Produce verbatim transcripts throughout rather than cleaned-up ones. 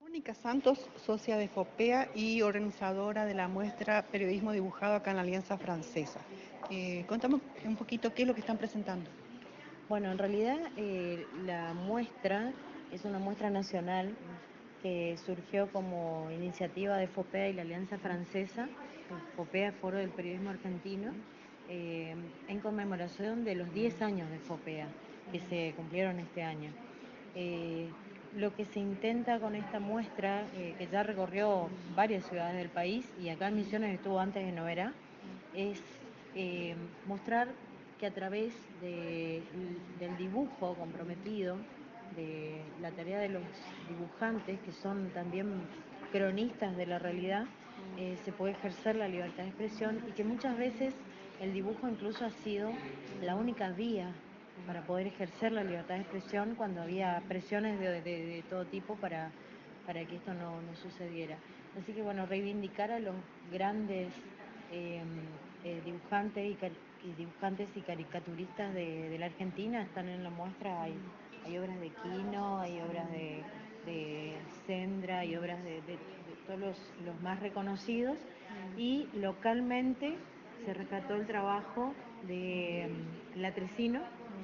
Mónica Santos, socia de FOPEA y organizadora de la muestra Periodismo Dibujado acá en la Alianza Francesa. Eh, contame un poquito qué es lo que están presentando. Bueno, en realidad eh, la muestra es una muestra nacional que surgió como iniciativa de FOPEA y la Alianza Francesa, FOPEA, Foro del Periodismo Argentino, eh, en conmemoración de los diez años de FOPEA, que se cumplieron este año. Eh, lo que se intenta con esta muestra, eh, que ya recorrió varias ciudades del país, y acá en Misiones estuvo antes en Noverá, es eh, mostrar que a través de, del dibujo comprometido, de la tarea de los dibujantes, que son también cronistas de la realidad, eh, se puede ejercer la libertad de expresión, y que muchas veces el dibujo incluso ha sido la única vía para poder ejercer la libertad de expresión cuando había presiones de, de, de todo tipo para, para que esto no, no sucediera. Así que bueno, reivindicar a los grandes eh, eh, dibujantes, y, y dibujantes y caricaturistas de, de la Argentina están en la muestra. Hay, hay obras de Quino, hay obras de, de Sendra, hay obras de, de, de todos los, los más reconocidos, y localmente se rescató el trabajo de um, Latricino,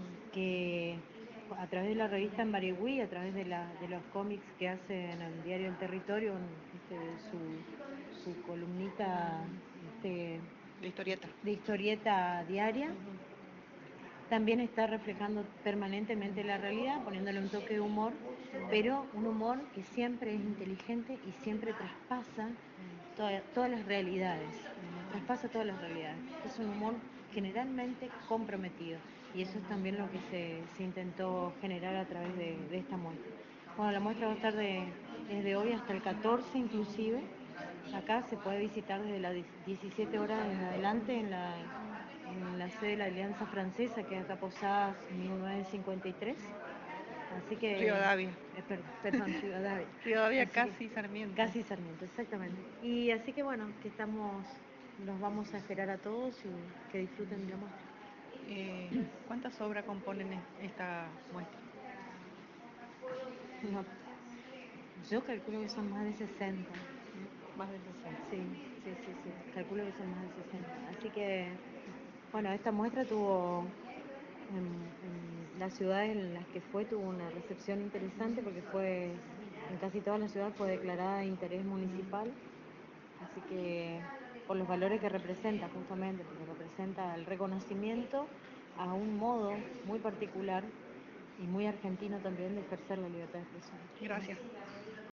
que a través de la revista En Barigüí, a través de, la, de los cómics que hace en el diario El Territorio, este, su, su columnita este, De historieta. de historieta diaria, también está reflejando permanentemente la realidad, poniéndole un toque de humor, pero un humor que siempre es inteligente y siempre traspasa toda, todas las realidades, traspasa todas las realidades. Es un humor generalmente comprometido, y eso es también lo que se, se intentó generar a través de, de esta muestra. Bueno, la muestra va a estar de, desde hoy hasta el catorce inclusive. Acá se puede visitar desde las diecisiete horas en adelante en la, en la sede de la Alianza Francesa, que es acá Posadas mil novecientos cincuenta y tres. Así que, Rivadavia. eh, per, perdón, Rivadavia. Rivadavia Así casi que, Sarmiento. casi Sarmiento, exactamente. Y así que bueno, que estamos, los vamos a esperar a todos y que disfruten de la muestra. Eh, ¿Cuántas obras componen esta muestra? No, yo calculo que son más de sesenta. Más de sesenta. Sí, sí, sí, sí, calculo que son más de sesenta. Así que, bueno, esta muestra tuvo, en, en las ciudades en las que fue, tuvo una recepción interesante, porque fue, en casi todas las ciudades fue declarada de interés municipal. Así que, por los valores que representa, justamente, porque representa el reconocimiento a un modo muy particular y muy argentino también de ejercer la libertad de expresión. Gracias.